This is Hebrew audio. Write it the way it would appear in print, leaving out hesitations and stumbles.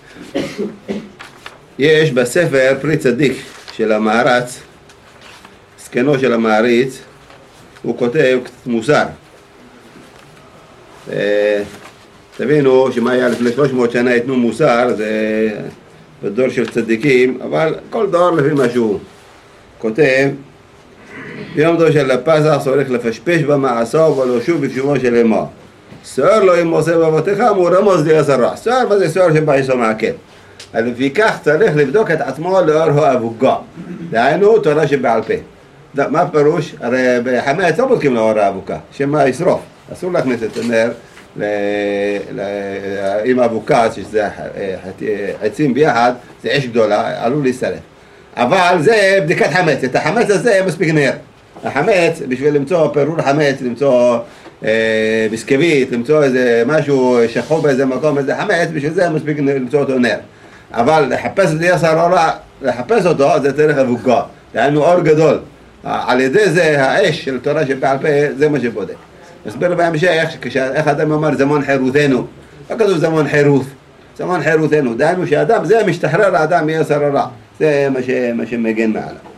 יש בספר פרי צדיק של המערץ, זקנו של המעריץ, הוא כותב קצת מוסר. תבינו שמה היה לפני 300 שנה יתנו מוסר, זה בדור של צדיקים, אבל כל דור לפי משהו. כותב, ביום דור של הפסח הולך לפשפש במעשו ולא שוב בשובו של אמו. סוער לו אם עושה באבותיך, הוא רמוז לי הסרוע. סוער, מה זה סוער שבא יש לו מעקל? אז לפיכך צריך לבדוק את עצמו לאור האבוגה. דהיינו תורה שבעל פה. מה פירוש? הרי בחמץ לא בודקים לאור האבוקה, שמה ישרוף. אסור להכניס את הנר עם האבוקה, שזה עצים ביחד, זה אש גדולה, עלול להישרף. אבל זה בדיקת חמץ, את החמץ הזה מספיק נר. החמץ, בשביל למצוא פירור חמץ, למצוא בסקווית, למצוא איזה משהו שחור באיזה מקום, איזה חמץ, בשביל זה מספיק למצוא אותו נר. אבל לחפש את יסר אורה, לחפש אותו, זה צריך אבוקה. דהיינו אור גדול. על ידי זה האש של תורה שבעל פה, זה מה שבודק. מסביר בהמשך, איך אדם אמר זמן חירותנו, לא כתוב זמן חירות, זמן חירותנו, דהיינו שאדם, זה משתחרר לאדם מיסר הרע, זה מה שמגן מעלה.